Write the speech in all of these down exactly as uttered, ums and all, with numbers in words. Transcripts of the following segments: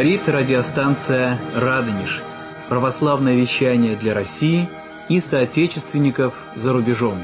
Говорит радиостанция «Радонеж». Православное вещание для России и соотечественников за рубежом.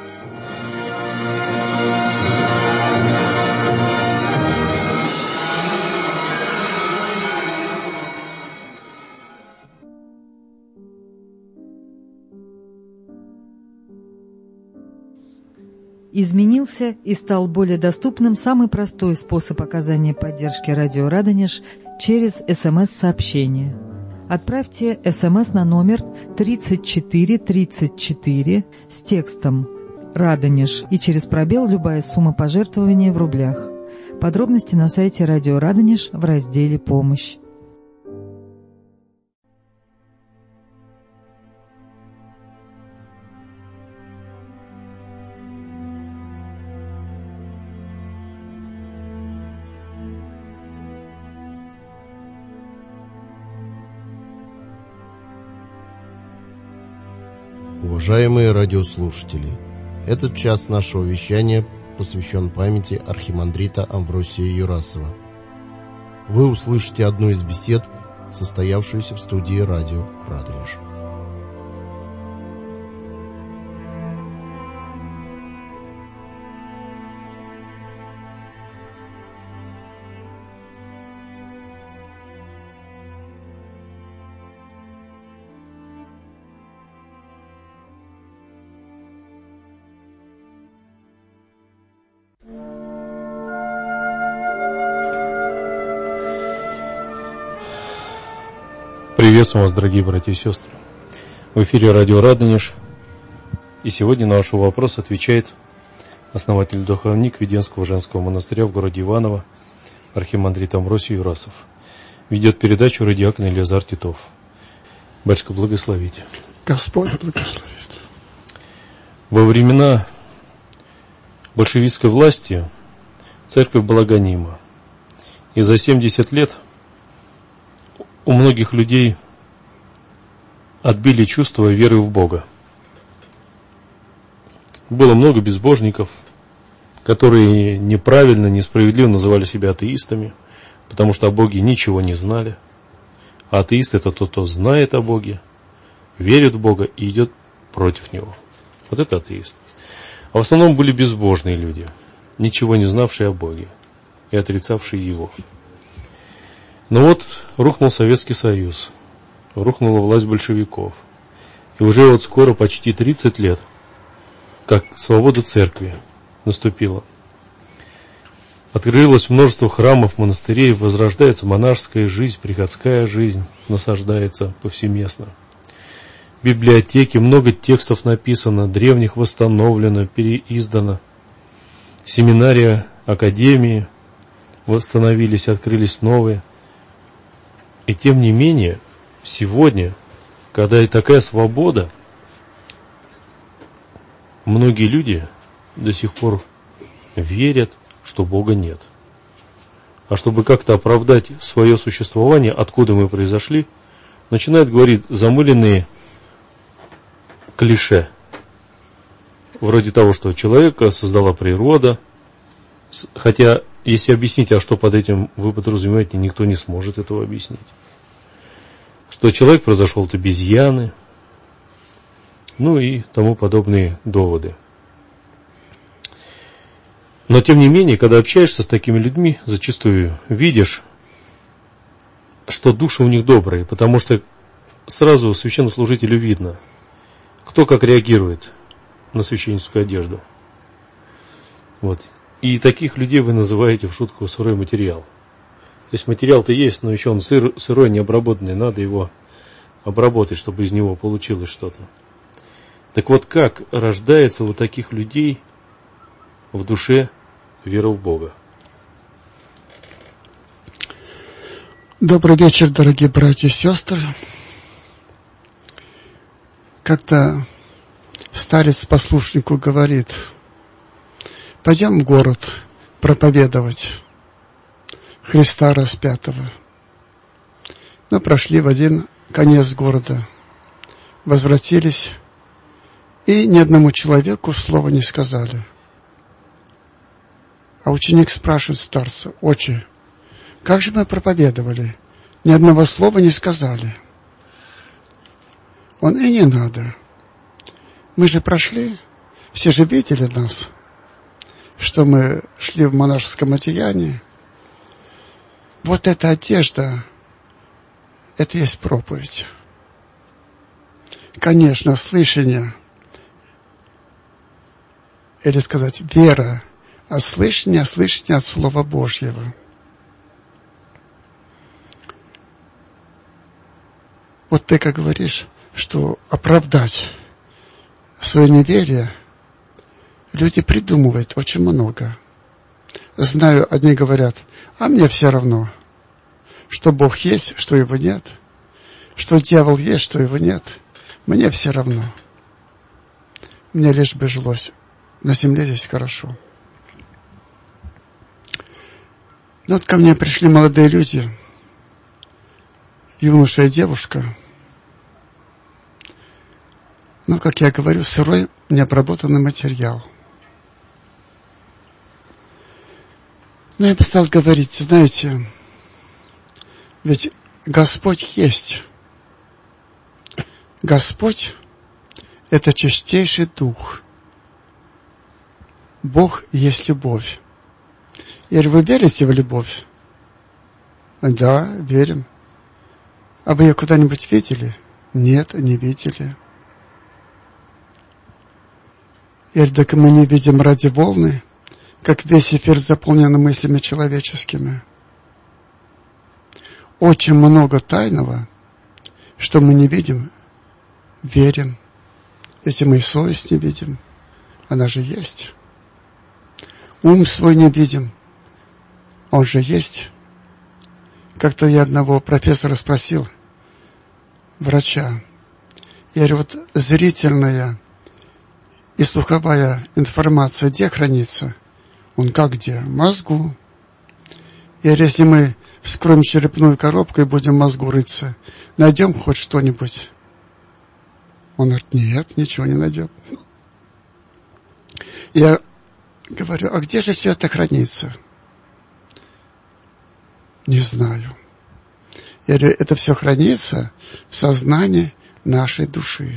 Изменился и стал более доступным самый простой способ оказания поддержки радио «Радонеж» через эс эм эс-сообщение. Отправьте эс эм эс на номер тридцать четыре тридцать четыре с текстом «Радонеж» и через пробел любая сумма пожертвования в рублях. Подробности на сайте радио «Радонеж» в разделе «Помощь». Уважаемые радиослушатели, этот час нашего вещания посвящен памяти архимандрита Амвросия Юрасова. Вы услышите одну из бесед, состоявшуюся в студии радио «Радонеж». Приветствую вас, дорогие братья и сестры. В эфире радио «Радонеж». И сегодня на ваш вопрос отвечает основатель-духовник Веденского женского монастыря в городе Иваново, архимандрит Амвросий Юрасов. Ведет передачу радиоакон Елизар Титов. Батюшка, благословите. Господь благословит. Во времена большевистской власти церковь была гонима. И за семьдесят лет у многих людей отбили чувство веры в Бога. Было много безбожников, которые неправильно, несправедливо называли себя атеистами, потому что о Боге ничего не знали. А атеист — это тот, кто знает о Боге, верит в Бога и идет против Него. Вот это атеист. А в основном были безбожные люди, ничего не знавшие о Боге и отрицавшие Его. Но вот рухнул Советский Союз, рухнула власть большевиков. И уже вот скоро почти тридцать лет, как свобода церкви наступила. Открылось множество храмов, монастырей, возрождается монашеская жизнь, приходская жизнь, насаждается повсеместно. Библиотеки, много текстов написано, древних восстановлено, переиздано. Семинария, академии восстановились, открылись новые. И тем не менее, сегодня, когда и такая свобода, многие люди до сих пор верят, что Бога нет. А чтобы как-то оправдать свое существование, откуда мы произошли, начинают говорить замыленные клише. Вроде того, что человека создала природа, хотя, если объяснить, а что под этим вы подразумеваете, никто не сможет этого объяснить. Что человек произошел от обезьяны, ну и тому подобные доводы. Но тем не менее, когда общаешься с такими людьми, зачастую видишь, что души у них добрые, потому что сразу священнослужителю видно, кто как реагирует на священническую одежду. Вот. И таких людей вы называете в шутку сырой материал. То есть материал-то есть, но еще он сыр, сырой, необработанный, надо его обработать, чтобы из него получилось что-то. Так вот, как рождается у таких людей в душе вера в Бога? Добрый вечер, дорогие братья и сестры. Как-то старец послушнику говорит: пойдем в город проповедовать Христа распятого. Мы прошли в один конец города, возвратились, и ни одному человеку слова не сказали. А ученик спрашивает старца: отче, как же мы проповедовали? ни одного слова не сказали. Он и не надо. Мы же прошли, все же видели нас, что мы шли в монашеском одеянии. Вот эта одежда, это есть проповедь. Конечно, слышание, или сказать вера, от слышания, слышания от Слова Божьего. Вот ты как говоришь, что оправдать свое неверие, люди придумывают очень много. Знаю, одни говорят, а мне все равно, что Бог есть, что Его нет, что дьявол есть, что Его нет. Мне все равно. Мне лишь бы жилось. На земле здесь хорошо. Но вот ко мне пришли молодые люди, юноша и девушка. Ну, как я говорю, сырой, необработанный материал. Но я бы стал говорить, знаете, ведь Господь есть. Господь – это чистейший дух. Бог есть любовь. И вы верите в любовь? Да, верим. А вы ее куда-нибудь видели? Нет, не видели. И так мы не видим ради волны, как весь эфир заполнен мыслями человеческими. Очень много тайного, что мы не видим, верим. Если мы и совесть не видим, она же есть. Ум свой не видим, он же есть. Как-то я одного профессора спросил, врача, я говорю, вот зрительная и слуховая информация где хранится? Он как где? В мозгу. Я говорю, если мы вскроем черепную коробку и будем в мозгу рыться, найдем хоть что-нибудь? Он говорит, нет, ничего не найдем. Я говорю, а где же все это хранится? Не знаю. Я говорю, это все хранится в сознании нашей души.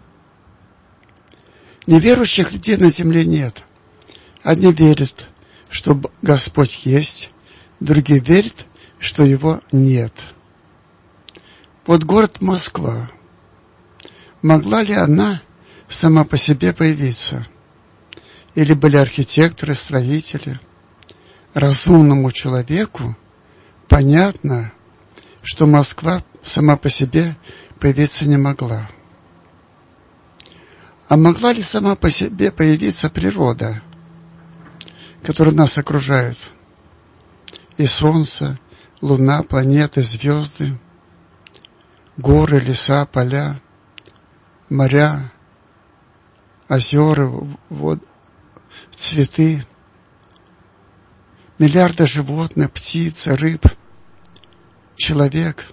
Неверующих людей на земле нет. Одни верят, что Господь есть, другие верят, что Его нет. Вот город Москва. Могла ли она сама по себе появиться? Или были архитекторы, строители? Разумному человеку понятно, что Москва сама по себе появиться не могла. А могла ли сама по себе появиться природа, которая нас окружает? И солнце, луна, планеты, звезды, горы, леса, поля, моря, озера, вод, цветы, миллиарды животных, птиц, рыб, человек.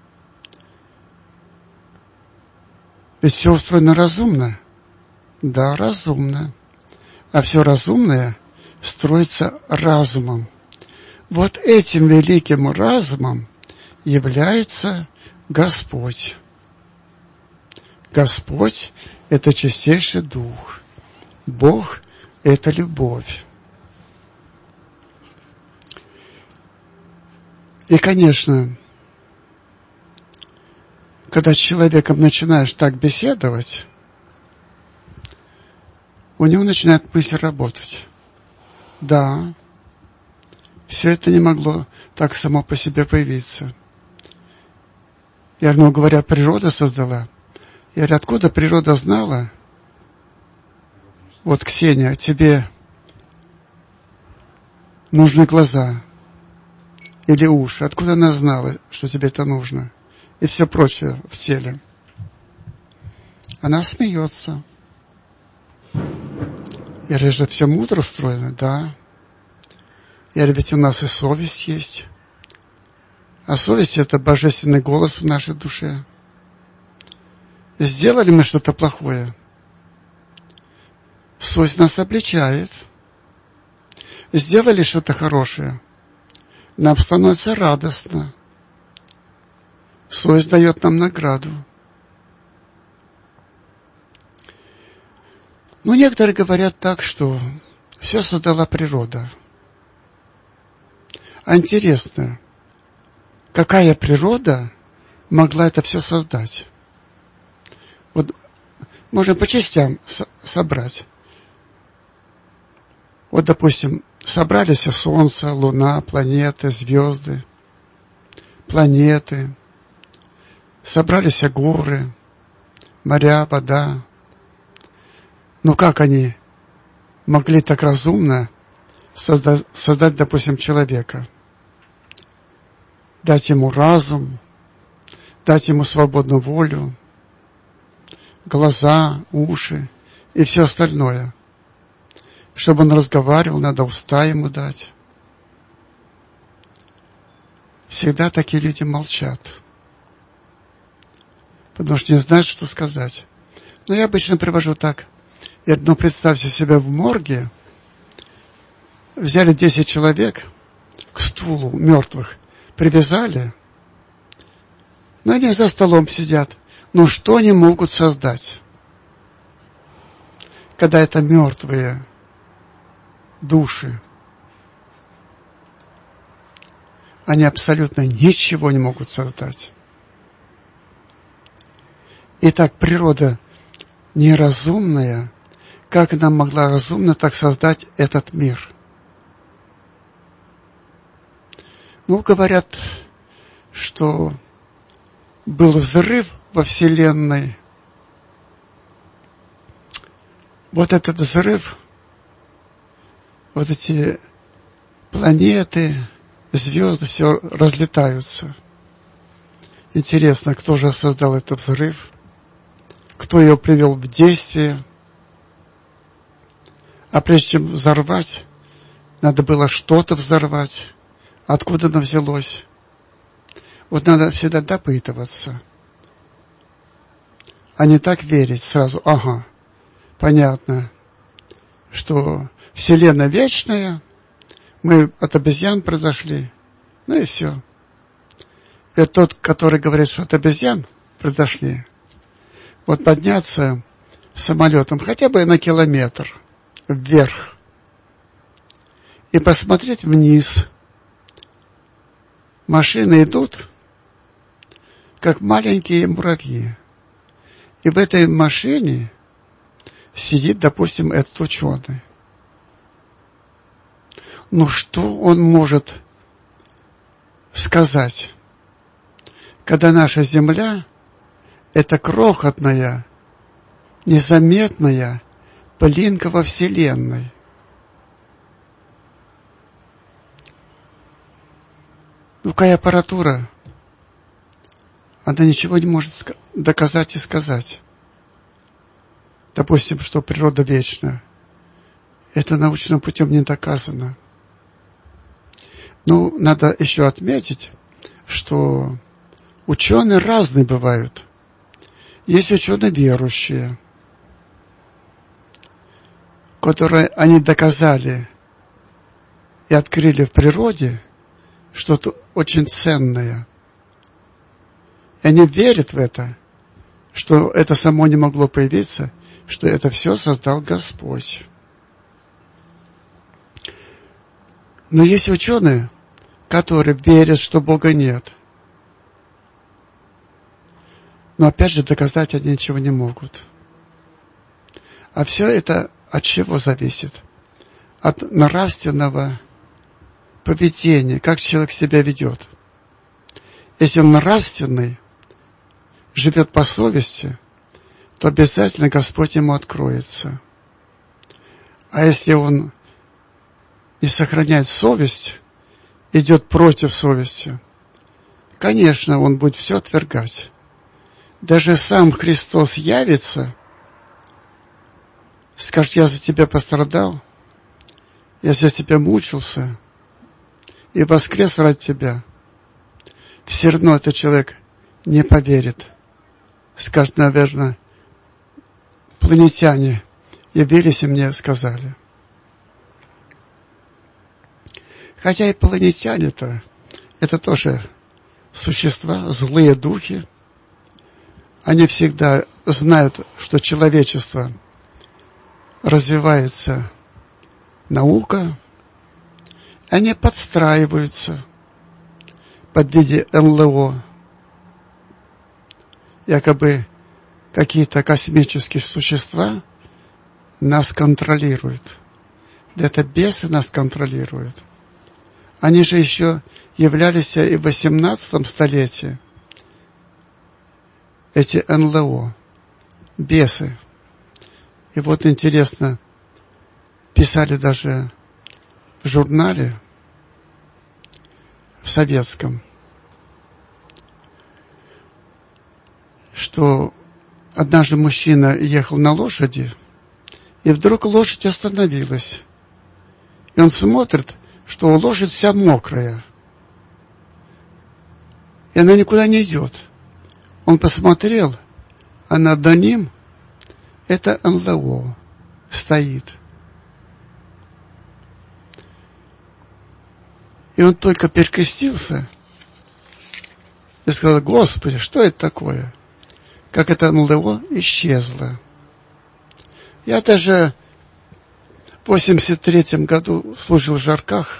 Ведь все устроено разумно. Да, разумно. А все разумное строится разумом. Вот этим великим разумом является Господь. Господь – это чистейший дух. Бог – это любовь. И, конечно, когда с человеком начинаешь так беседовать, у него начинает мысль работать. Да, все это не могло так само по себе появиться. Я, ну, говоря, природа создала. Я говорю, откуда природа знала? Вот, Ксения, тебе нужны глаза или уши. Откуда она знала, что тебе это нужно? И все прочее в теле. Она смеется. Я говорю, же все мудро устроено? Да. Я говорю, ведь у нас и совесть есть. А совесть – это божественный голос в нашей душе. И сделали мы что-то плохое, совесть нас обличает. Сделали что-то хорошее, нам становится радостно. совесть дает нам награду. Но некоторые говорят так, что все создала природа. А интересно, какая природа могла это все создать? Вот можно по частям со- собрать. Вот, допустим, собрались Солнце, Луна, планеты, звезды, планеты, собрались горы, моря, вода. Ну как они могли так разумно создать, создать, допустим, человека? Дать ему разум, дать ему свободную волю, глаза, уши и все остальное. Чтобы он разговаривал, надо уста ему дать. Всегда такие люди молчат, потому что не знают, что сказать. Но я обычно привожу так. И, ну, представьте себя в морге, взяли десять человек к стулу мертвых, привязали, но они за столом сидят. Но что они могут создать, когда это мертвые души? Они абсолютно ничего не могут создать. Итак, природа неразумная. Как она могла разумно так создать этот мир? Ну, говорят, что был взрыв во Вселенной. Вот этот взрыв, вот эти планеты, звезды, все разлетаются. Интересно, кто же создал этот взрыв? Кто ее привел в действие? А прежде чем взорвать, надо было что-то взорвать. Откуда оно взялось? Вот надо всегда допытываться, а не так верить сразу. Ага, понятно, что Вселенная вечная, мы от обезьян произошли, ну и все. И тот, который говорит, что от обезьян произошли, вот подняться самолетом хотя бы на километр вверх и посмотреть вниз. Машины идут, как маленькие муравьи. И в этой машине сидит, допустим, этот ученый. Ну что он может сказать, когда наша Земля – это крохотная, незаметная пылинка во Вселенной? Ну, какая аппаратура? Она ничего не может доказать и сказать. Допустим, что природа вечна. Это научным путем не доказано. Ну, надо еще отметить, что ученые разные бывают. Есть ученые верующие, которые они доказали и открыли в природе что-то очень ценное. И они верят в это, что это само не могло появиться, что это все создал Господь. Но есть ученые, которые верят, что Бога нет. Но опять же доказать они ничего не могут. А все это от чего зависит? От нравственного поведения, как человек себя ведет. Если он нравственный, живет по совести, то обязательно Господь ему откроется. А если он не сохраняет совесть, идет против совести, конечно, он будет все отвергать. Даже сам Христос явится, скажет: я за тебя пострадал, я за тебя мучился и воскрес ради тебя. Все равно этот человек не поверит. Скажет: наверное, планетяне явились и мне сказали. Хотя и планетяне-то, это тоже существа, злые духи, они всегда знают, что человечество развивается наука, они подстраиваются под виде эн эл о. Якобы какие-то космические существа нас контролируют. Да это бесы нас контролируют. Они же еще являлись и в восемнадцатом столетии. Эти эн эл о, бесы. И вот интересно, писали даже в журнале, в советском, что однажды мужчина ехал на лошади, и вдруг лошадь остановилась. И он смотрит, что лошадь вся мокрая. И она никуда не идет. Он посмотрел, а над ним это эн эл о стоит. И он только перекрестился и сказал: Господи, что это такое? Как это эн эл о исчезло. Я даже в восемьдесят третьем году служил в Жарках.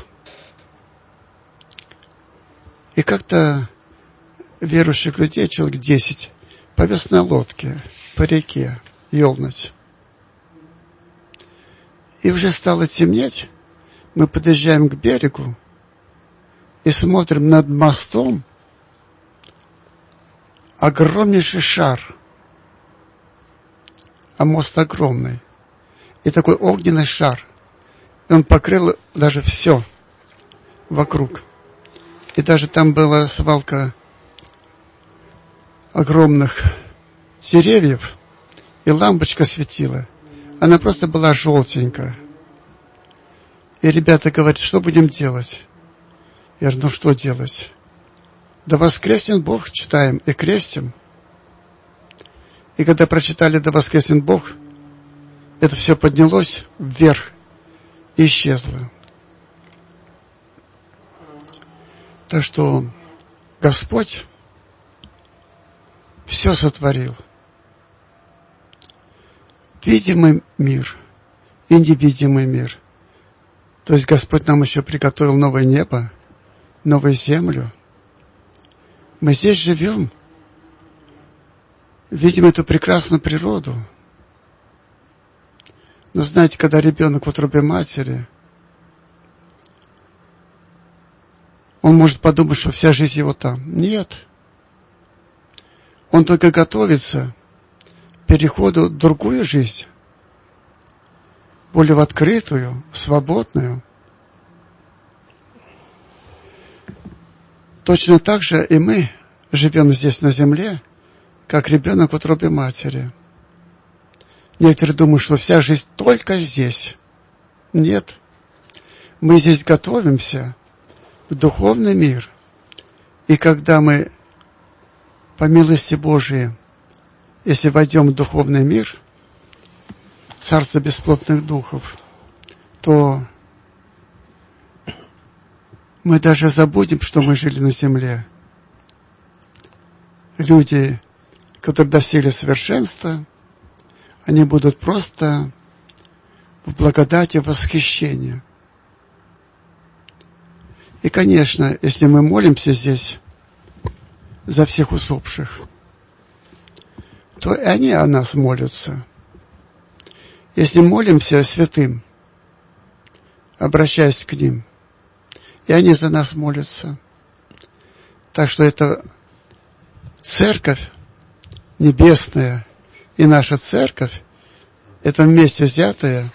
И как-то верующих людей, человек десять, повез на лодке по реке Елнать. И уже стало темнеть. Мы подъезжаем к берегу и смотрим над мостом огромнейший шар. А мост огромный. И такой огненный шар. И он покрыл даже все вокруг. И даже там была свалка огромных деревьев, и лампочка светила. Она просто была желтенькая. И ребята говорят: что будем делать? Я говорю: ну что делать? Да воскреснет Бог читаем и крестим. И когда прочитали «Да воскреснет Бог», это все поднялось вверх и исчезло. Так что Господь все сотворил. Видимый мир и невидимый мир. То есть Господь нам еще приготовил новое небо, новую землю. Мы здесь живем, видим эту прекрасную природу. Но знаете, когда ребенок в утробе матери, он может подумать, что вся жизнь его там. Нет. Он только готовится к переходу в другую жизнь, более в открытую, свободную. Точно так же и мы живем здесь на земле, как ребенок в утробе матери. Некоторые думают, что вся жизнь только здесь. Нет. Мы здесь готовимся в духовный мир. И когда мы, по милости Божией, если войдем в духовный мир, царство бесплотных духов, то мы даже забудем, что мы жили на земле. Люди, которые достигли совершенства, они будут просто в благодати восхищения. И, конечно, если мы молимся здесь за всех усопших, то и они о нас молятся. Если молимся святым, обращаясь к ним, и они за нас молятся. Так что это церковь небесная и наша церковь, это вместе взятая,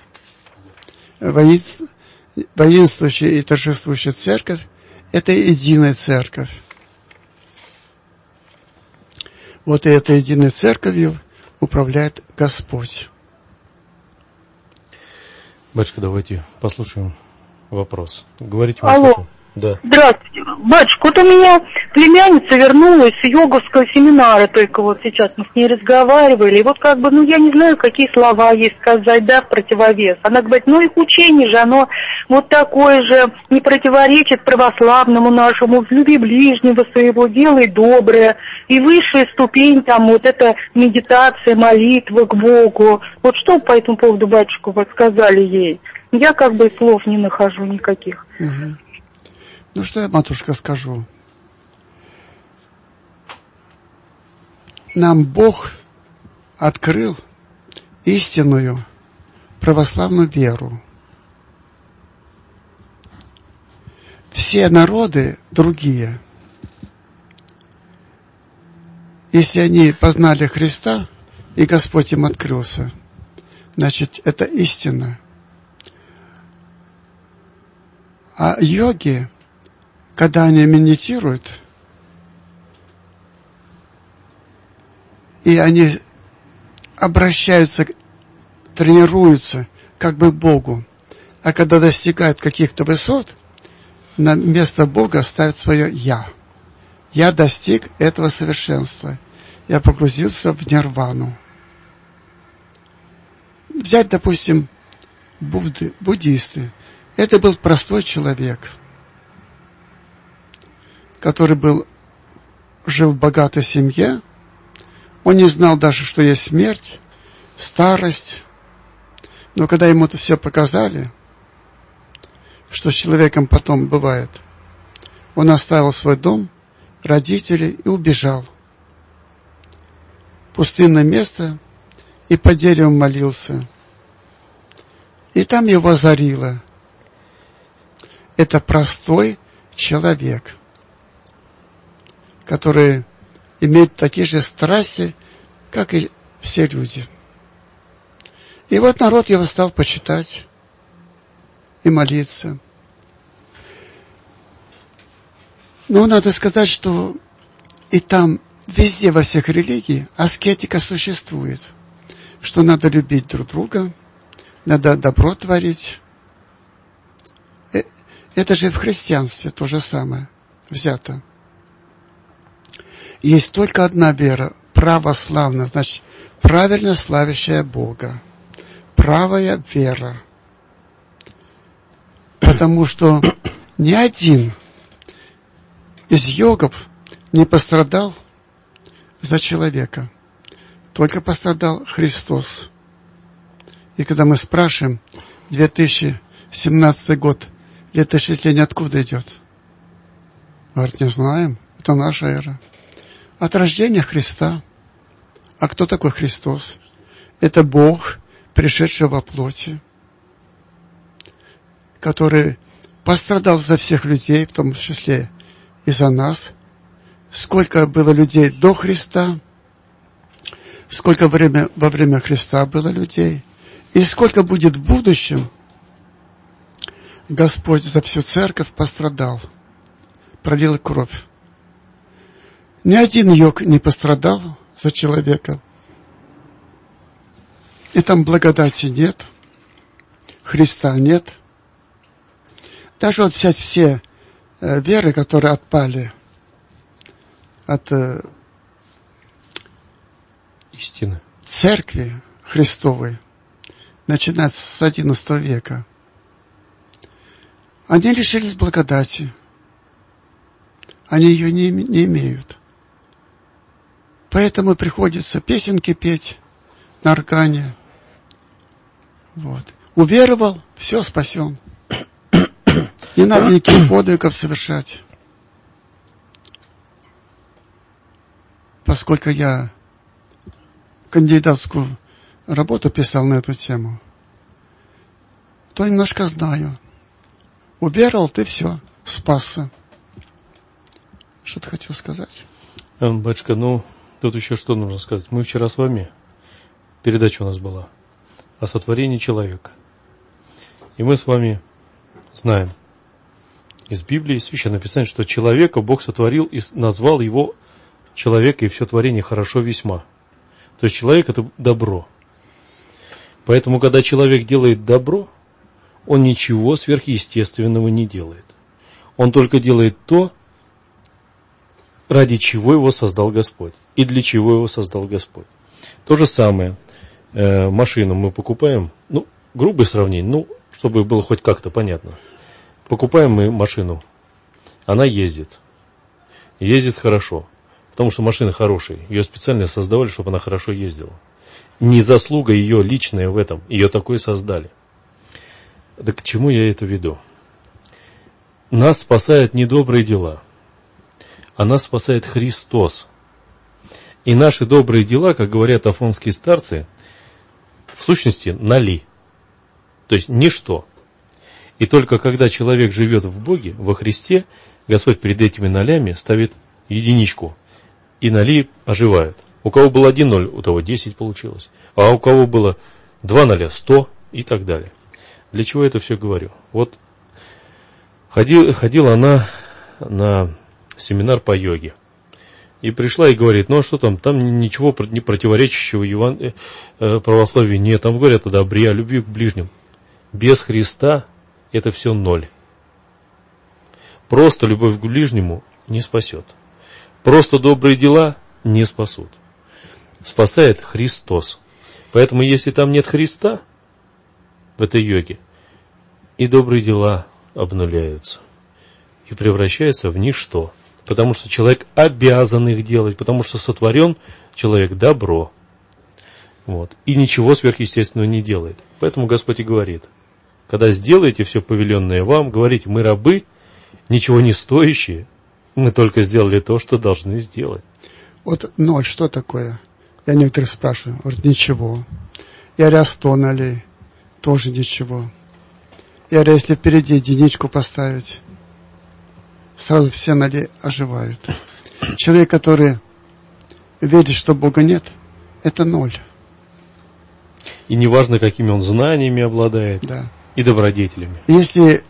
воинствующая и торжествующая церковь, это единая церковь. Вот и этой единой церковью управляет Господь. Батюшка, давайте послушаем вопрос. Говорите, Алло. слушаем. Да. Здравствуйте. Батюшка, вот у меня племянница вернулась с йоговского семинара, только вот сейчас мы с ней разговаривали, и вот как бы, ну, я не знаю, какие слова ей сказать, да, в противовес. Она говорит, ну, их учение же, оно вот такое же, не противоречит православному нашему, люби ближнего своего, делай доброе, и высшая ступень, там, вот это медитация, молитва к Богу. Вот что по этому поводу, батюшка, вы сказали ей? Я как бы слов не нахожу никаких. Угу. Ну, что я, матушка, скажу? Нам Бог открыл истинную православную веру. Все народы другие, если они познали Христа, и Господь им открылся, значит, это истина. А йоги, когда они медитируют, и они обращаются, тренируются как бы к Богу, а когда достигают каких-то высот, на место Бога ставят свое «я». Я достиг этого совершенства. Я погрузился в нирвану. Взять, допустим, будды, буддисты. Это был простой человек, который был, жил в богатой семье. Он не знал даже, что есть смерть, старость. Но когда ему это все показали, что с человеком потом бывает, он оставил свой дом, родителей и убежал. Пустынное место, и под деревом молился. И там его озарило. Это простой человек, который имеет такие же страсти, как и все люди. И вот народ его стал почитать и молиться. Но надо сказать, что и там, везде, во всех религиях, аскетика существует. Что надо любить друг друга, надо добро творить. Это же в христианстве то же самое взято. Есть только одна вера, православная, значит, правильно славящая Бога. Правая вера. Потому что ни один из йогов не пострадал за человека. Только пострадал Христос. И когда мы спрашиваем, две тысячи семнадцатый год, летоисчисление откуда идет? Говорит, не знаем, это наша эра. От рождения Христа. А кто такой Христос? Это Бог, пришедший во плоти, который пострадал за всех людей, в том числе и за нас. Сколько было людей до Христа, сколько время, во время Христа было людей, и сколько будет в будущем. Господь за всю церковь пострадал, пролил кровь. Ни один йог не пострадал за человека. И там благодати нет, Христа нет. Даже вот взять все э, веры, которые отпали от э, истины, церкви Христовой, начиная с одиннадцатого века, они лишились благодати. Они ее не, не имеют. Поэтому приходится песенки петь на органе. Вот. Уверовал, все, спасен. Не надо никаких подвигов совершать. Поскольку я кандидатскую работу писал на эту тему, то немножко знаю. Уверовал, ты все, спасся. Что ты хотел сказать? Батюшка, ну, тут еще что нужно сказать. Мы вчера с вами, передача у нас была о сотворении человека. И мы с вами знаем из Библии, из Священного Писания, что человека Бог сотворил и назвал его человека и все творение хорошо весьма. То есть человек – это добро. Поэтому, когда человек делает добро, он ничего сверхъестественного не делает. Он только делает то, ради чего его создал Господь. И для чего его создал Господь. То же самое. Э, машину мы покупаем, ну, грубое сравнение, ну, чтобы было хоть как-то понятно. Покупаем мы машину, она ездит. Ездит хорошо, потому что машина хорошая. Ее специально создавали, чтобы она хорошо ездила. Не заслуга ее личная в этом, ее такой создали. Да к чему я это веду? Нас спасают не добрые дела, а нас спасает Христос. И наши добрые дела, как говорят афонские старцы, в сущности нали, то есть ничто. И только когда человек живет в Боге, во Христе, Господь перед этими нолями ставит единичку, и ноли оживают. У кого был один ноль, у того десять получилось, а у кого было два ноля, сто и так далее. Для чего я это все говорю? Вот ходил, ходила она на семинар по йоге. И пришла и говорит, ну а что там, там ничего не противоречащего Еван... православию нет. Там говорят о добре, о любви к ближним. Без Христа это все ноль. Просто любовь к ближнему не спасет. Просто добрые дела не спасут. Спасает Христос. Поэтому если там нет Христа в этой йоге, и добрые дела обнуляются. И превращаются в ничто. Потому что человек обязан их делать, потому что сотворен человек добро. Вот. И ничего сверхъестественного не делает. Поэтому Господь и говорит, когда сделаете все повеленное вам, говорите, мы рабы, ничего не стоящие, мы только сделали то, что должны сделать. Вот ноль, что такое? Я некоторых спрашиваю, говорят, ничего. Я говорю, сто нулей, тоже ничего. Я говорю, если впереди единичку поставить, сразу все ноли оживают. Человек, который верит, что Бога нет, это ноль. И неважно, какими он знаниями обладает, да. И добродетелями. Если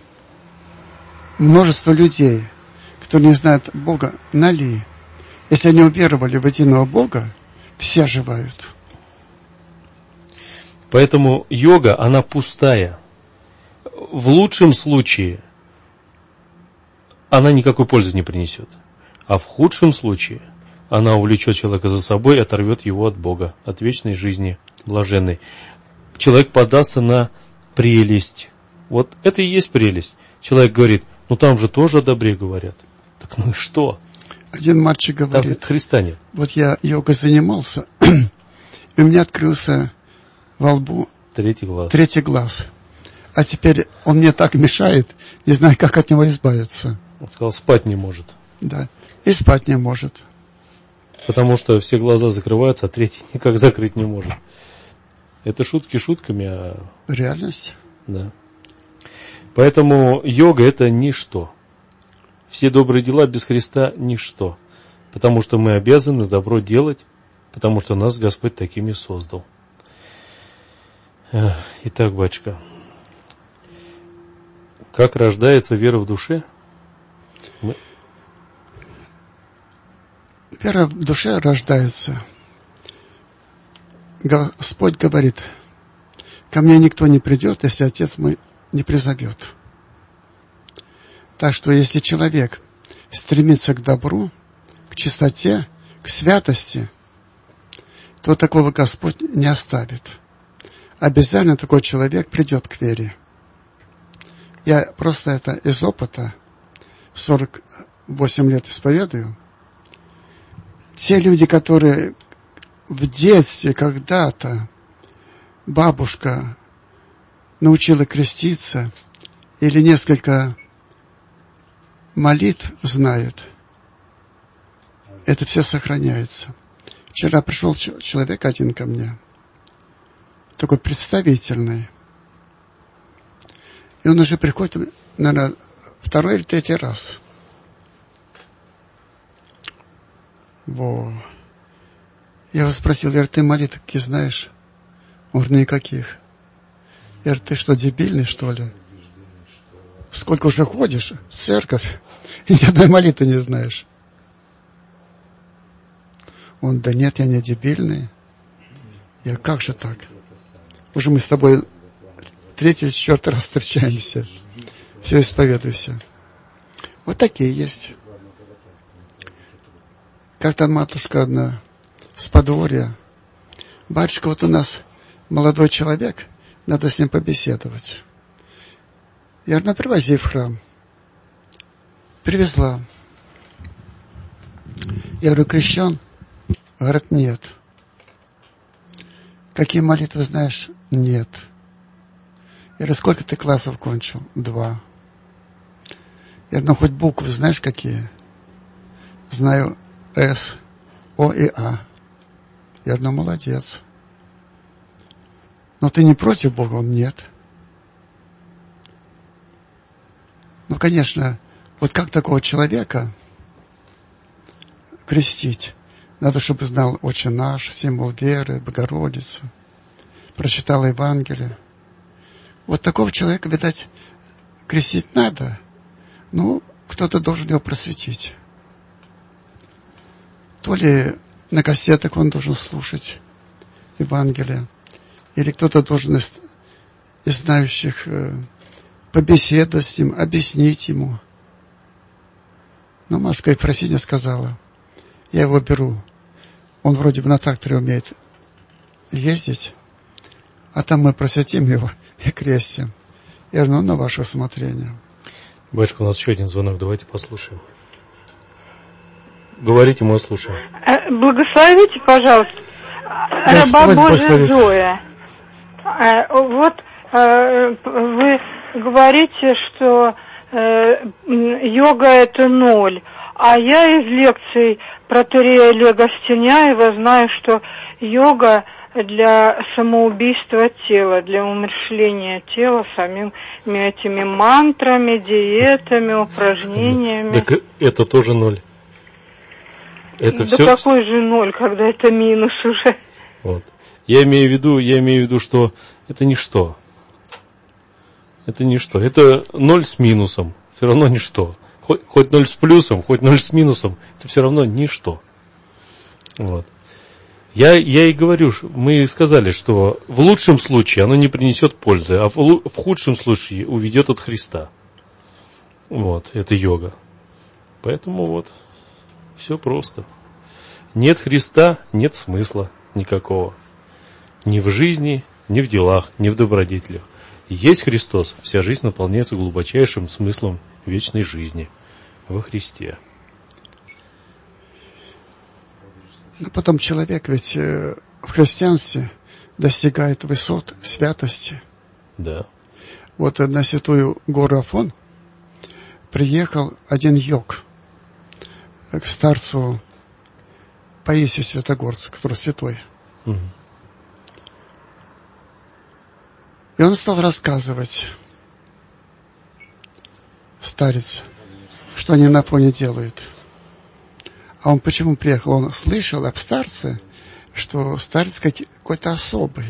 множество людей, кто не знает Бога, ноли, если они уверовали в единого Бога, все оживают. Поэтому йога, она пустая. В лучшем случае она никакой пользы не принесет. А в худшем случае она увлечет человека за собой и оторвет его от Бога, от вечной жизни блаженной. Человек подастся на прелесть. Вот это и есть прелесть. Человек говорит, ну там же тоже о добре говорят. Так ну и что? Один мальчик говорит, там Христа нет. Вот я йогой занимался, и у меня открылся во лбу третий глаз. третий глаз. А теперь он мне так мешает, не знаю, как от него избавиться. Он сказал, спать не может. Да, и спать не может. Потому что все глаза закрываются, а третий никак закрыть не может. Это шутки шутками, а... Реальность. Да. Поэтому йога это ничто. Все добрые дела без Христа ничто. Потому что мы обязаны добро делать, потому что нас Господь такими создал. Итак, батюшка, как рождается вера в душе? Мы... Вера в душе рождается. Господь говорит, ко мне никто не придет, если Отец мой не призовет. Так что если человек стремится к добру, к чистоте, к святости, то такого Господь не оставит. Обязательно такой человек придет к вере. Я просто это из опыта сорок восемь лет исповедую. Те люди, которые в детстве когда-то бабушка научила креститься или несколько молитв знают, это все сохраняется. Вчера пришел человек один ко мне, такой представительный, и он уже приходит, наверное, второй или третий раз. Во. Я его спросил, я говорю, ты молитв какие знаешь? Он говорит, никаких. Я говорю, ты что, дебильный, что ли? Сколько уже ходишь в церковь, и ни одной молитвы не знаешь. Он, да нет, я не дебильный. Я, как же так? Уже мы с тобой третий или четвертый раз встречаемся. Все исповедуйся. Вот такие есть. Как-то матушка одна с подворья. Батюшка, вот у нас молодой человек, надо с ним побеседовать. Я говорю, ну, привози в храм. Привезла. Я говорю, крещен? Говорит, нет. Какие молитвы знаешь? Нет. Я говорю, сколько ты классов кончил? Два. Я говорю, ну хоть буквы знаешь какие? Знаю С, О и А. Я говорю, ну молодец. Но ты не против Бога? Он нет. Ну, конечно, вот как такого человека крестить? Надо, чтобы знал Отче наш, символ веры, Богородицу, прочитал Евангелие. Вот такого человека, видать, крестить надо. Ну, кто-то должен его просветить. То ли на кассетах он должен слушать Евангелие, или кто-то должен из, из знающих э, побеседовать с ним, объяснить ему. Но Машка Ефросинья сказала, я его беру. Он вроде бы на тракторе умеет ездить, а там мы просветим его и крестим. Я говорю, ну, на ваше усмотрение. Батюшка, у нас еще один звонок, давайте послушаем. Говорите, мы слушаем. Благословите, пожалуйста, раба Божия Зоя. Вот вы говорите, что йога это ноль, а я из лекций протоиерея Олега Стеняева знаю, что йога для самоубийства тела, для умерщвления тела самими этими мантрами, диетами, упражнениями. Так это тоже ноль. Это да все... какой же ноль, когда это минус уже? Вот. Я имею в виду, я имею в виду, что это ничто. Это ничто. Это ноль с минусом. Все равно ничто. Хоть, хоть ноль с плюсом, хоть ноль с минусом, это все равно ничто. Вот. Я, я и говорю, мы сказали, что в лучшем случае оно не принесет пользы, а в, в худшем случае уведет от Христа. Вот, это йога. Поэтому вот, все просто. Нет Христа, нет смысла никакого. Ни в жизни, ни в делах, ни в добродетелях. Есть Христос, вся жизнь наполняется глубочайшим смыслом вечной жизни во Христе. Но потом человек ведь э, в христианстве достигает высот святости. Да. Вот на святую гору Афон приехал один йог к старцу Паисию Святогорцу, который святой. Угу. И он стал рассказывать, старец, что они на Афоне делают. А он почему приехал? Он слышал об старце, что старец какой-то особый.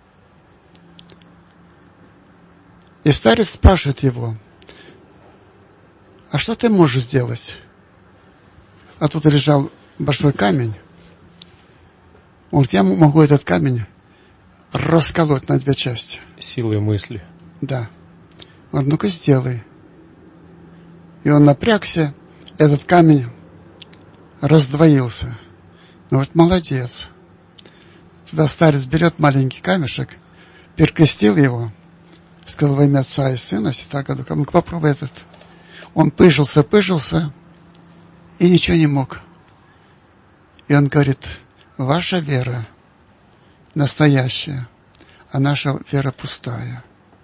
И старец спрашивает его, а что ты можешь сделать? А тут лежал большой камень. Он говорит, я могу этот камень расколоть на две части. Силой мысли. Да. Он говорит, ну-ка сделай. И он напрягся, этот камень раздвоился. Ну вот молодец. Тогда старец берет маленький камешек, перекрестил его, сказал во имя Отца и Сына, Святаго Духа. Ну-ка попробуй этот. Он пыжился, пыжился и ничего не мог. И он говорит, ваша вера настоящая, а наша вера пустая.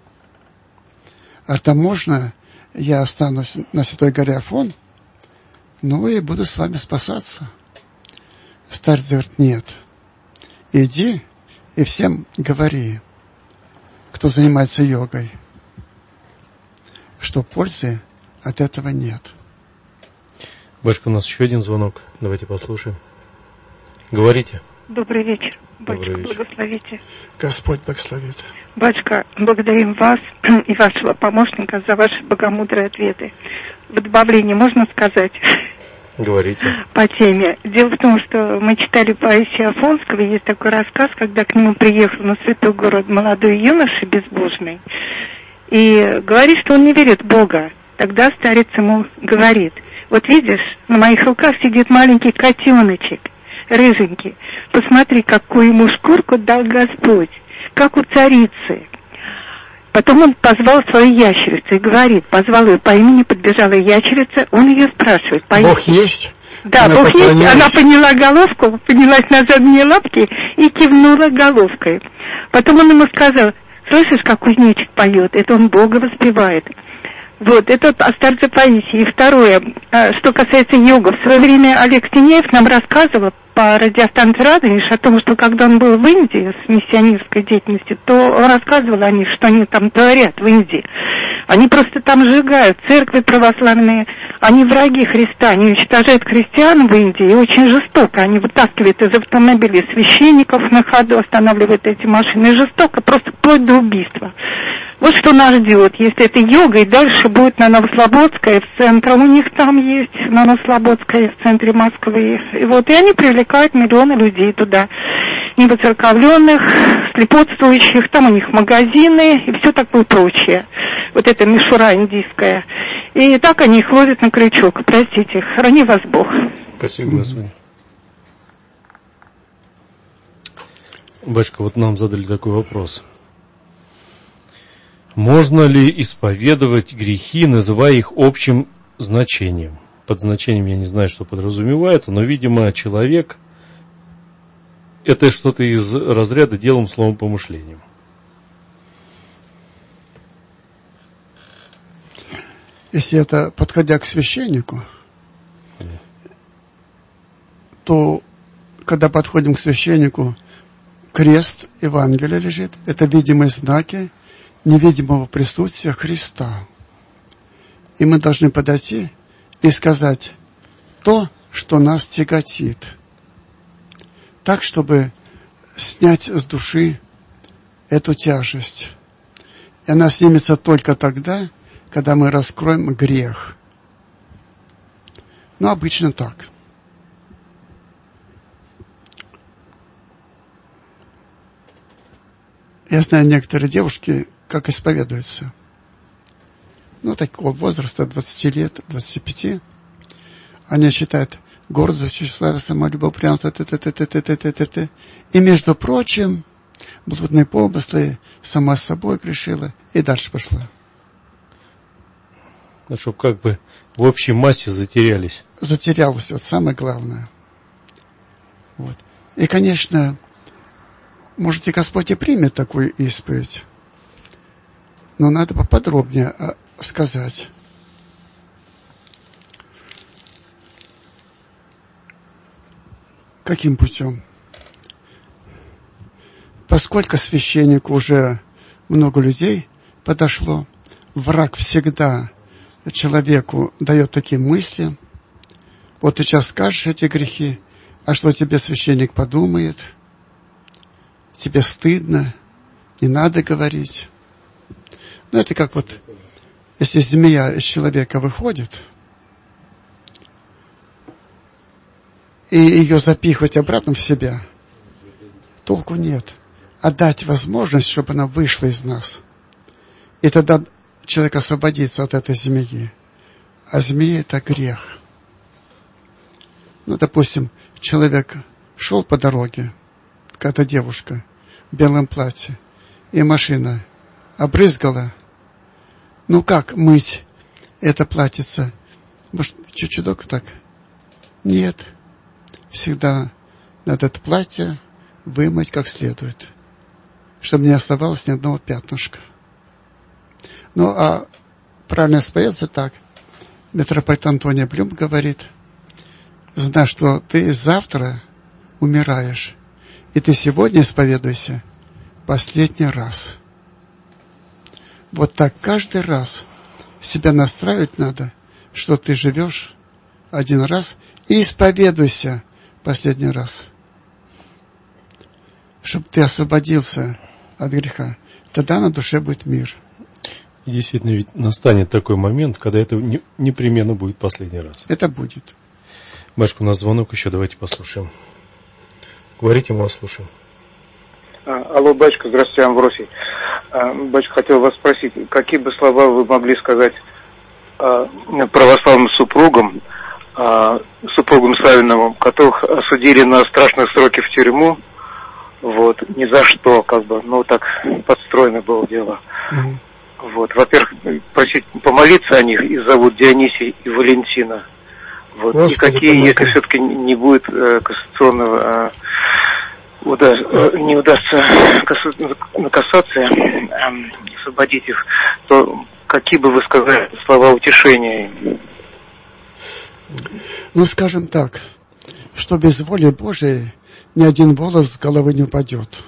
А там можно я останусь на Святой горе Афон, ну и буду с вами спасаться? Старец говорит, нет. Иди и всем говори, кто занимается йогой, что пользы от этого нет. Батюшка, у нас еще один звонок. Давайте послушаем. Говорите. Добрый вечер. Добрый Батюшка, вечер. благословите. Господь благословит. Батюшка, благодарим вас и вашего помощника за ваши богомудрые ответы. В добавлении можно сказать? Говорите. По теме. Дело в том, что мы читали Паисия Афонского, есть такой рассказ, когда к нему приехал на святой город молодой юноша безбожный, и говорит, что он не верит в Бога. Тогда старец ему говорит: вот видишь, на моих руках сидит маленький котеночек, рыженький. Посмотри, какую ему шкурку дал Господь, как у царицы. Потом он позвал свою ящерицу и говорит, позвал ее по имени, подбежала ящерица, он ее спрашивает. По Бог есть? Да, она Бог есть. Она подняла головку, поднялась на задние лапки и кивнула головкой. Потом он ему сказал: слышишь, как кузнечик поет? Это он Бога воспевает. Вот, это о старце Паисии. И второе, что касается йога. В свое время Олег Синеев нам рассказывал по радиостанции «Радонеж» о том, что когда он был в Индии с миссионерской деятельностью, то он рассказывал о них, что они там творят в Индии. Они просто там сжигают церкви православные, они враги Христа, они уничтожают христиан в Индии, и очень жестоко. Они вытаскивают из автомобилей священников на ходу, останавливают эти машины, и жестоко, просто вплоть до убийства. Вот что нас ждет, если это йога, и дальше будет на Новослободской, в центре, у них там есть, на Новослободской, в центре Москвы. И вот, и они привлекают миллионы людей туда, невоцерковленных, слепотствующих, там у них магазины и все такое прочее. Вот это мишура индийская. И так они их ловят на крючок. Простите, храни вас Бог. Спасибо, Господи. Батюшка, вот нам задали такой вопрос. Можно ли исповедовать грехи, называя их общим значением? Под значением я не знаю, что подразумевается, но, видимо, человек – это что-то из разряда делом, словом, помышлением. Если это подходя к священнику, то, когда подходим к священнику, крест Евангелия лежит, это видимые знаки невидимого присутствия Христа. И мы должны подойти и сказать то, что нас тяготит, так, чтобы снять с души эту тяжесть. И она снимется только тогда, когда мы раскроем грех. Ну, обычно так. Я знаю, некоторые девушки, как исповедуются. Ну, такого возраста, двадцати лет, двадцати пяти. Они считают гордость, тщеславие, самолюбовь, упрямство, т-т-т-т-т-т-т-т. И, между прочим, блудные помыслы, сама с собой грешила, и дальше пошла. Ну, чтобы как бы в общей массе затерялись. Затерялась, вот самое главное. Вот. И, конечно, может, и Господь и примет такую исповедь. Но надо поподробнее сказать. Каким путем? Поскольку священнику уже много людей подошло, враг всегда человеку дает такие мысли. Вот ты сейчас скажешь эти грехи, а что тебе священник подумает? Тебе стыдно, не надо говорить. Ну, это как вот, если змея из человека выходит, и ее запихивать обратно в себя, толку нет. А дать возможность, чтобы она вышла из нас. И тогда человек освободится от этой змеи. А змея – это грех. Ну, допустим, человек шел по дороге, какая-то девушка в белом платье, и машина обрызгала. Ну, как мыть это платьице? Может, чуть-чуток так? Нет. Всегда надо это платье вымыть как следует, чтобы не оставалось ни одного пятнышка. Ну, а правильно исповедаться так. Митрополит Антоний Блюм говорит: знай, что ты завтра умираешь, и ты сегодня исповедуйся последний раз. Вот так каждый раз себя настраивать надо, что ты живешь один раз, и исповедуйся последний раз, чтобы ты освободился от греха. Тогда на душе будет мир. И действительно, ведь настанет такой момент, когда это не, непременно будет последний раз. Это будет. Батюшка, у нас звонок еще, давайте послушаем. Говорите, мы вас слушаем. А, алло, батюшка, здравствуйте, Амвросий. А, батюшка, хотел вас спросить, какие бы слова вы могли сказать православным супругам, супругам Савиновым, которых осудили на страшные сроки в тюрьму, вот, ни за что, как бы, ну, так подстроено было дело. Mm-hmm. Вот, во-первых, просить помолиться о них, их зовут Дионисий и Валентина. Вот, Господи, и какие, помогай. Если все-таки не будет э, кассационного, э, уда, э, не удастся касса, на кассации э, освободить их, то какие бы вы сказали слова утешения? Ну, скажем так, что без воли Божией ни один волос с головы не упадет.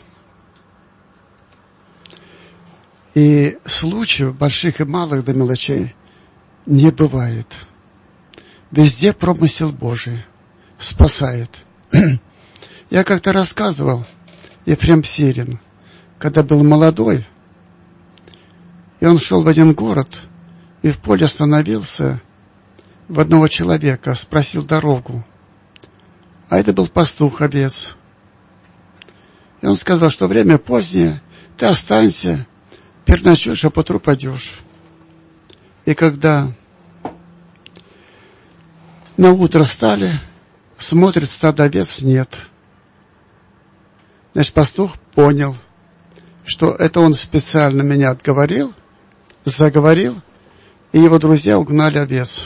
И случаев больших и малых до мелочей не бывает. Везде промысел Божий спасает. Я как-то рассказывал, Ефрем Сирин, когда был молодой, и он шел в один город, и в поле остановился в одного человека, спросил дорогу. А это был пастух овец. И он сказал, что время позднее, ты останься, переночуешь, а поутру пойдешь. И когда на утро встали, смотрит, стадо овец нет. Значит, пастух понял, что это он специально меня отговорил, заговорил, и его друзья угнали овец.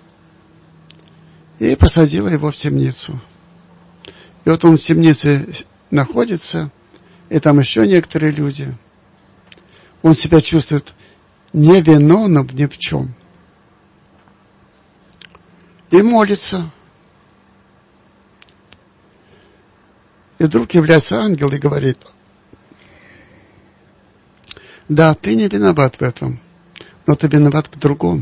И посадила его в темницу. И вот он в темнице находится, и там еще некоторые люди. Он себя чувствует невиновным ни в чем. И молится. И вдруг является ангел и говорит: да, ты не виноват в этом, но ты виноват в другом.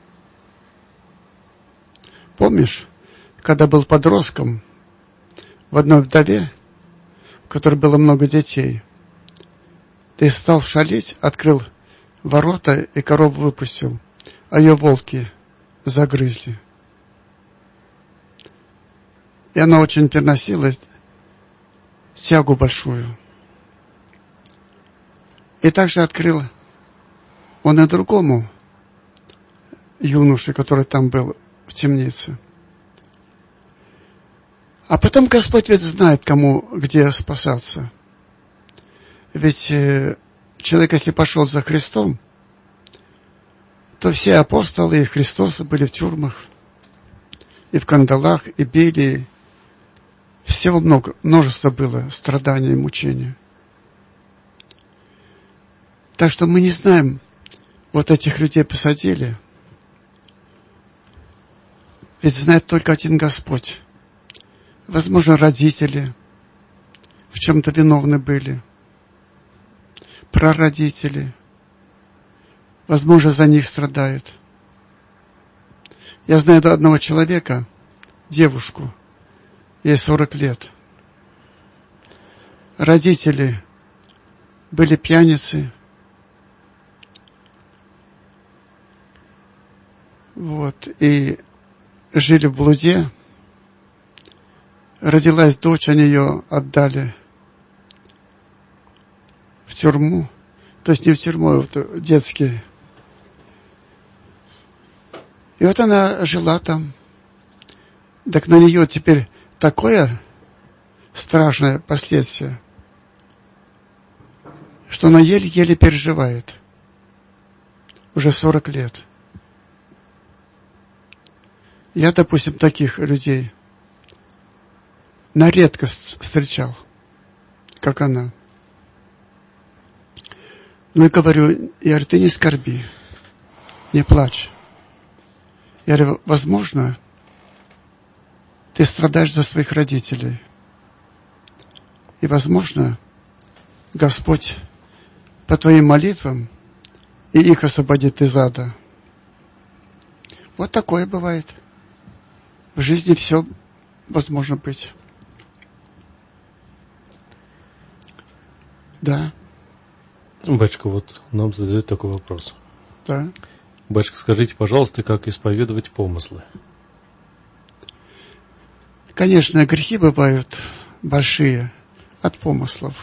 Помнишь, когда был подростком в одной вдове, в которой было много детей, ты стал шалить, открыл ворота и корову выпустил, а ее волки загрызли. И она очень переносила тягу большую. И также открыл он и другому юноше, который там был в темнице. А потом Господь ведь знает, кому где спасаться. Ведь э, человек, если пошел за Христом, то все апостолы и Христос были в тюрьмах, и в кандалах, и били. Всего много, множество было страданий и мучений. Так что мы не знаем, вот этих людей посадили. Ведь знает только один Господь. Возможно, родители в чем-то виновны были. Прародители. Возможно, за них страдают. Я знаю одного человека, девушку, ей сорок лет. Родители были пьяницы. Вот, и жили в блуде. Родилась дочь, они ее отдали в тюрьму. То есть не в тюрьму, а в детские. И вот она жила там. Так на нее теперь такое страшное последствие, что она еле-еле переживает. Уже сорок лет. Я, допустим, таких людей на редкость встречал, как она. Ну и говорю, я говорю, ты не скорби, не плачь. Я говорю, возможно, ты страдаешь за своих родителей. И, возможно, Господь по твоим молитвам и их освободит из ада. Вот такое бывает. В жизни все возможно быть. Да. Батюшка, вот нам задают такой вопрос. Да. Батюшка, скажите, пожалуйста, как исповедовать помыслы? Конечно, грехи бывают большие от помыслов.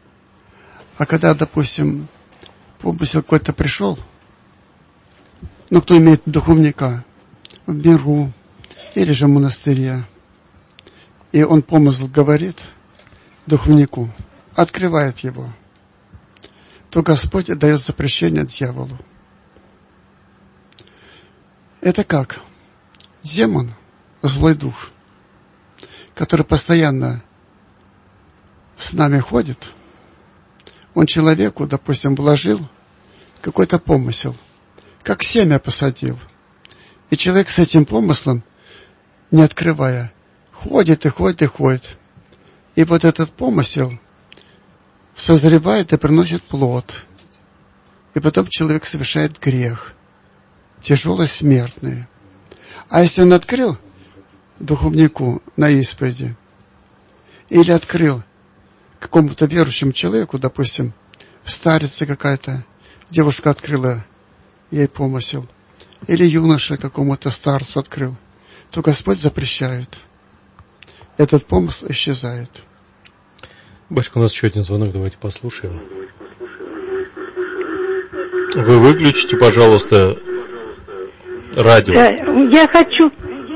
А когда, допустим, помысел какой-то пришел, ну, кто имеет духовника в миру или же в монастыре, и он помысл говорит духовнику, открывает его, то Господь дает запрещение дьяволу. Это как? Демон, злой дух, который постоянно с нами ходит, он человеку, допустим, вложил какой-то помысел, как семя посадил. И человек с этим помыслом, не открывая, ходит и ходит и ходит. И вот этот помысел созревает и приносит плод. И потом человек совершает грех, тяжелый, смертный. А если он открыл духовнику на исповеди, или открыл какому-то верующему человеку, допустим, старица какая-то, девушка открыла ей помысел, или юноша какому-то старцу открыл, то Господь запрещает. Этот помысл исчезает. Батюшка, у нас еще один звонок, давайте послушаем. Вы выключите, пожалуйста, радио. Я хочу...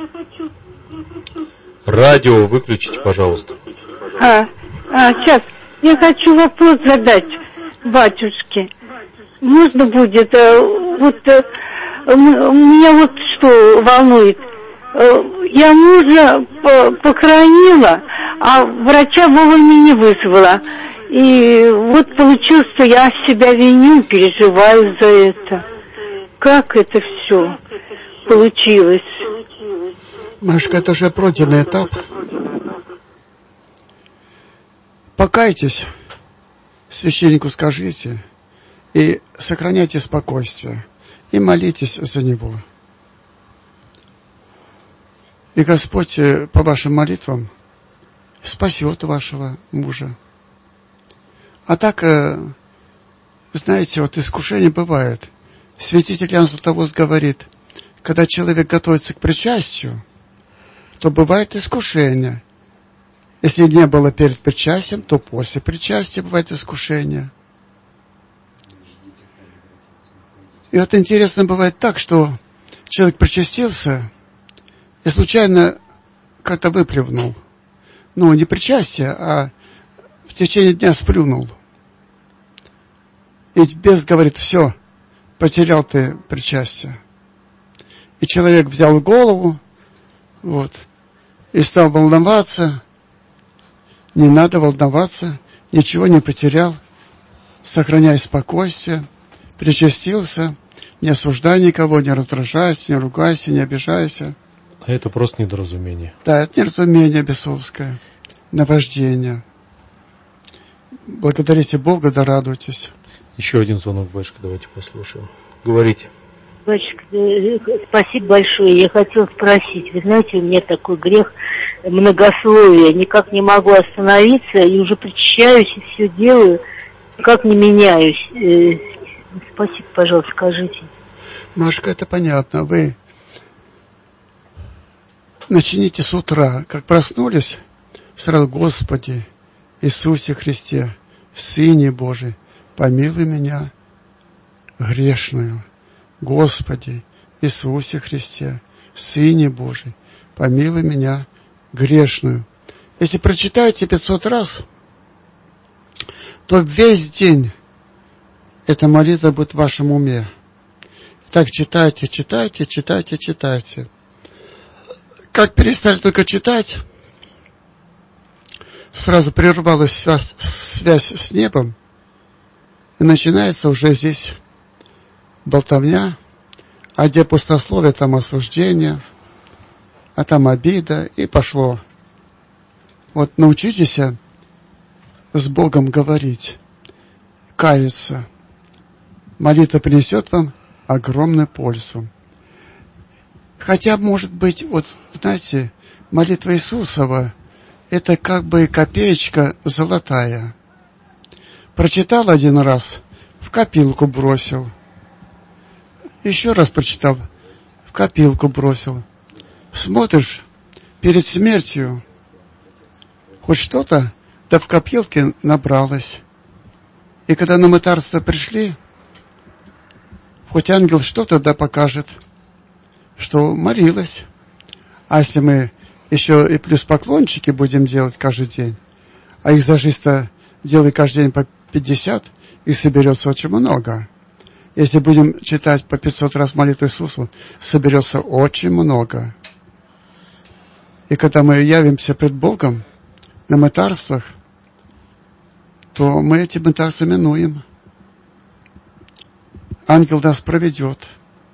Радио выключите, пожалуйста. А, а, сейчас. Я хочу вопрос задать батюшке. Можно будет? Вот меня вот что волнует. Я мужа похоронила, а врача вовремя не вызвала. И вот получилось, что я себя виню, переживаю за это. Как это все получилось? Машка, это же пройденный этап. Покайтесь, священнику скажите, и сохраняйте спокойствие, и молитесь за него. И Господь по вашим молитвам спасет вашего мужа. А так, знаете, вот искушение бывает. Святитель Иоанн Златоуст говорит, когда человек готовится к причастию, то бывает искушение. Если не было перед причастием, то после причастия бывает искушение. И вот интересно бывает так, что человек причастился и случайно как-то выплюнул. Ну, не причастие, а в течение дня сплюнул. И бес говорит, все, потерял ты причастие. И человек взял голову, вот, и стал волноваться. Не надо волноваться, ничего не потерял. Сохраняй спокойствие, причастился, не осуждай никого, не раздражайся, не ругайся, не обижайся. А это просто недоразумение. Да, это недоразумение бесовское, наваждение. Благодарите Бога, да радуйтесь. Еще один звонок, батюшка, давайте послушаем. Говорите. Батюшка, спасибо большое. Я хотела спросить, вы знаете, у меня такой грех многословия. Никак не могу остановиться, и уже причащаюсь, и все делаю, никак не меняюсь. Спасибо, пожалуйста, скажите. Машка, это понятно. Вы начните с утра, как проснулись, сразу: Господи, Иисусе Христе, Сыне Божий, помилуй меня, грешную. Господи, Иисусе Христе, Сыне Божий, помилуй меня, грешную. Если прочитаете пятьсот раз, то весь день эта молитва будет в вашем уме. Так читайте, читайте, читайте, читайте. Как перестали только читать, сразу прервалась связь, связь с небом, и начинается уже здесь болтовня, а где пустословие, там осуждение, а там обида, и пошло. Вот научитесь с Богом говорить, каяться. Молитва принесет вам огромную пользу. Хотя, может быть, вот, знаете, молитва Иисусова, это как бы копеечка золотая. Прочитал один раз, в копилку бросил. Еще раз прочитал, в копилку бросил. Смотришь, перед смертью хоть что-то, да в копилке набралось. И когда на мытарство пришли, хоть ангел что тогда покажет? Что молилась. А если мы еще и плюс поклончики будем делать каждый день, а их за жизнь-то делай каждый день по пятьдесят, их соберется очень много. Если будем читать по пятьсот раз молитву Иисусу, соберется очень много. И когда мы явимся пред Богом на мытарствах, то мы эти мытарства минуем. Ангел нас проведет.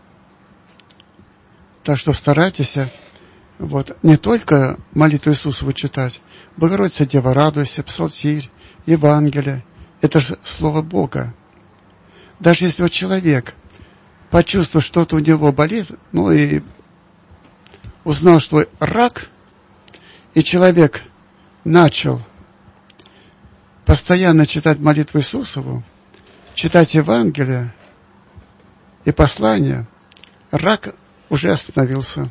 Так что старайтесь вот, не только молитву Иисусову читать, Богородица Дева, радуйся, Псалтирь, Евангелие. Это же Слово Бога. Даже если вот человек почувствовал, что-то у него болит, ну и узнал, что рак, и человек начал постоянно читать молитву Иисусову, читать Евангелие и послание, рак уже остановился.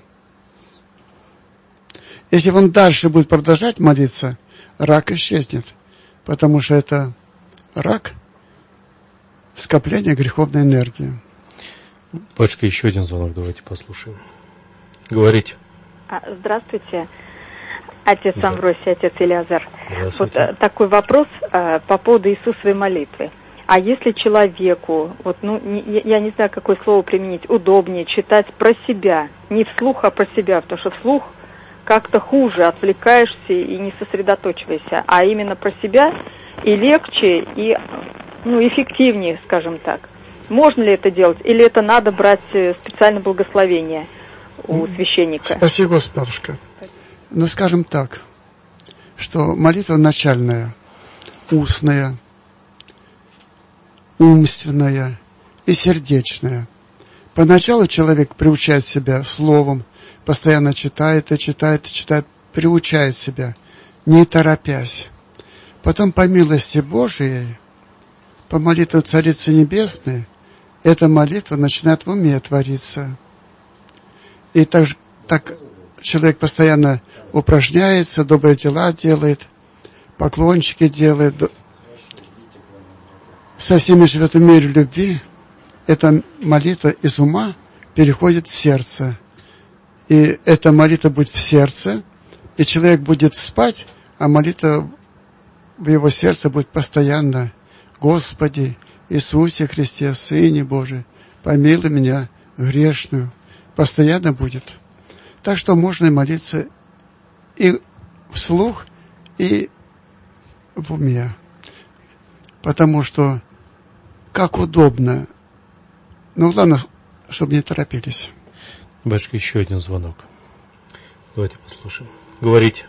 Если он дальше будет продолжать молиться, рак исчезнет, потому что это рак скопления греховной энергии. Батюшка, еще один звонок, давайте послушаем. Говорите. А, здравствуйте, отец да. Амвросий, отец Илиазар. Здравствуйте. Вот а, такой вопрос а, по поводу Иисусовой молитвы. А если человеку, вот, ну, не, я не знаю, какое слово применить, удобнее читать про себя, не вслух, а про себя, потому что вслух как-то хуже, отвлекаешься и не сосредоточиваешься, а именно про себя и легче, и ну, эффективнее, скажем так. Можно ли это делать, или это надо брать специальное благословение у священника? Спасибо, Господушка. Ну, скажем так, что молитва начальная, устная, умственная и сердечная. Поначалу человек приучает себя словом, постоянно читает и читает и читает, приучает себя, не торопясь. Потом по милости Божией, по молитве Царицы Небесной, эта молитва начинает в уме твориться. И так, так человек постоянно упражняется, добрые дела делает, поклончики делает, со всеми живет в мире любви. Эта молитва из ума переходит в сердце. И эта молитва будет в сердце, и человек будет спать, а молитва в его сердце будет постоянно. Господи, Иисусе Христе, Сыне Божий, помилуй меня, грешную. Постоянно будет. Так что можно молиться и вслух, и в уме. Потому что как удобно. Ну, главное, чтобы не торопились. Батюшка, еще один звонок. Давайте послушаем. Говорите.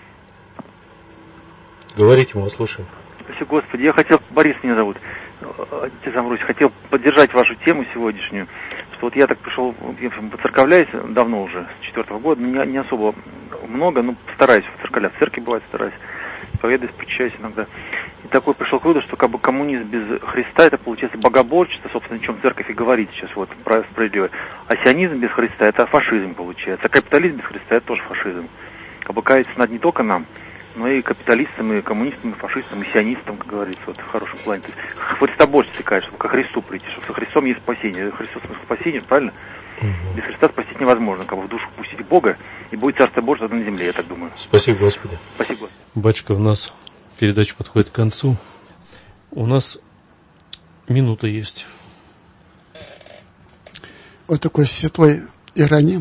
Говорите, мы вас слушаем. Спасибо, Господи. Я хотел, Борис меня зовут, отец Амвросий, хотел поддержать вашу тему сегодняшнюю. Что вот я так пришел, я поцерковляюсь давно уже, с четвертого года, не, не особо много, но стараюсь поцерковляться. В церкви бывает стараюсь, исповедуюсь, причащаюсь иногда. И такой пришел к выводу, что как бы коммунизм без Христа, это получается богоборчество, собственно, о чем церковь и говорит сейчас, вот, про справедливое. А сионизм без Христа, это фашизм получается. А капитализм без Христа, это тоже фашизм. Как бы каяться надо не только нам, но и капиталистам, и коммунистам, и фашистам, и сионистам, как говорится, вот, в хорошем плане. То есть христоборчество, конечно, чтобы ко Христу прийти, чтобы со Христом есть спасение. Христос спасение, правильно? Угу. Без Христа спастись невозможно, как бы в душу пустить Бога, и будет Царство Божие на земле, я так думаю. Спасибо, Господи. Спасибо, Господи. Батюшка, у нас передача подходит к концу. У нас минута есть. Вот такой святой Иероним,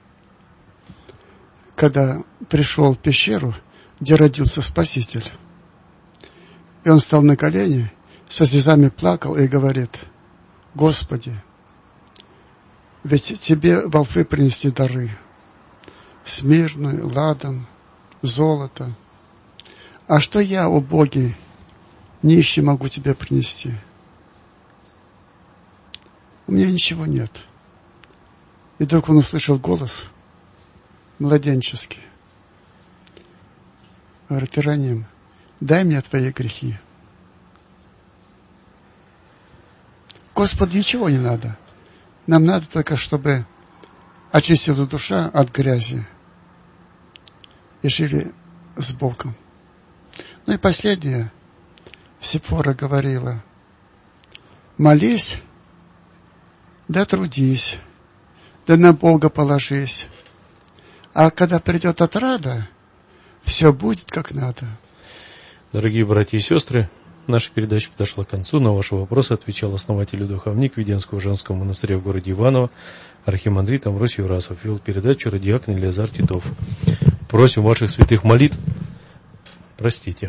когда пришел в пещеру, где родился Спаситель, и он стал на колени, со слезами плакал и говорит: Господи, ведь тебе волхвы принесли дары, смирную, ладан, золото. А что я, о Боге, нищий, могу тебе принести? У меня ничего нет. И вдруг он услышал голос младенческий. Говорит: Иероним, дай мне твои грехи. Господу ничего не надо. Нам надо только, чтобы очистилась душа от грязи и жили с Богом. Ну и последнее. Сепфора говорила: молись да трудись, да на Бога положись. А когда придет отрада, все будет как надо. Дорогие братья и сестры, наша передача подошла к концу. На ваши вопросы отвечал основатель и духовник Веденского женского монастыря в городе Иваново архимандрит Амвросий Юрасов. Вел передачу радиоакн Элиазар Титов. Просим ваших святых молитв. Простите.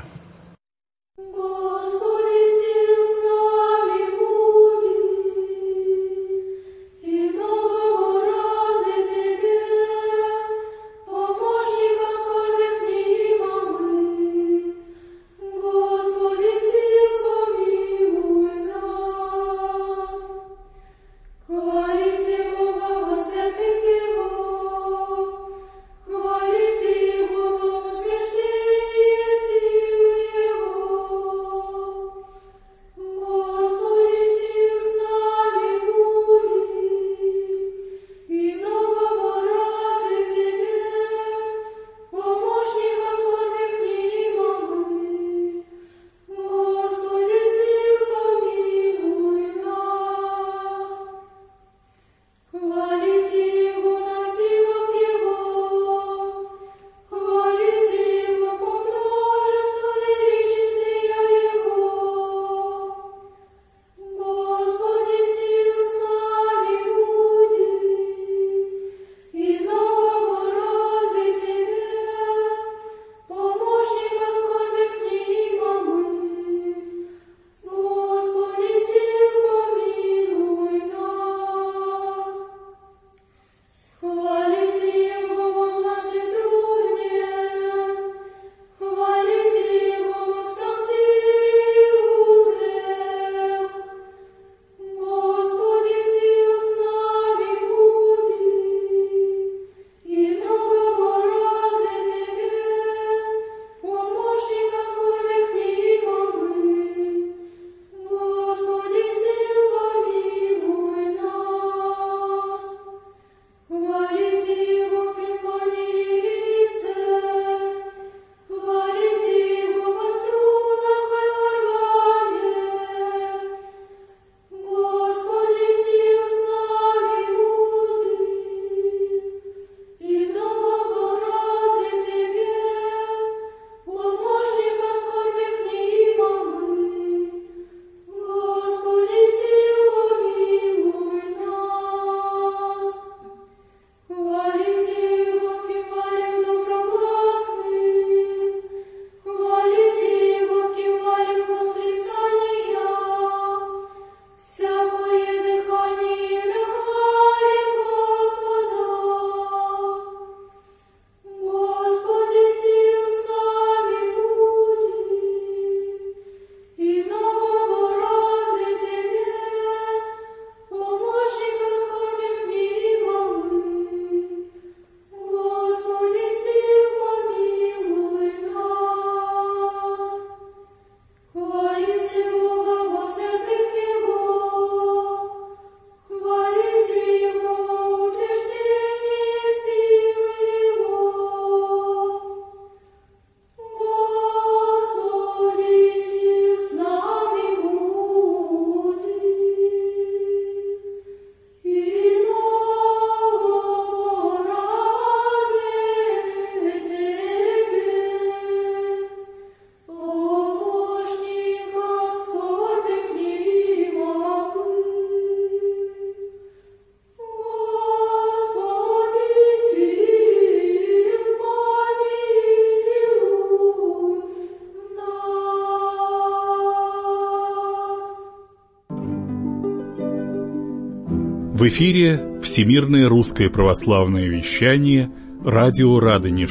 В эфире Всемирное русское православное вещание «Радио Радонеж».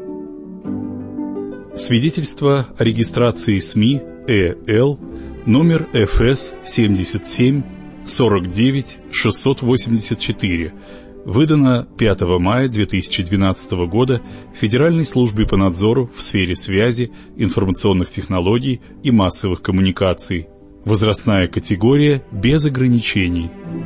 Свидетельство о регистрации СМИ ЭЛ номер эф эс семьдесят семь сорок девять шестьсот восемьдесят четыре, выдано пятого мая две тысячи двенадцатого года Федеральной службой по надзору в сфере связи, информационных технологий и массовых коммуникаций. Возрастная категория без ограничений.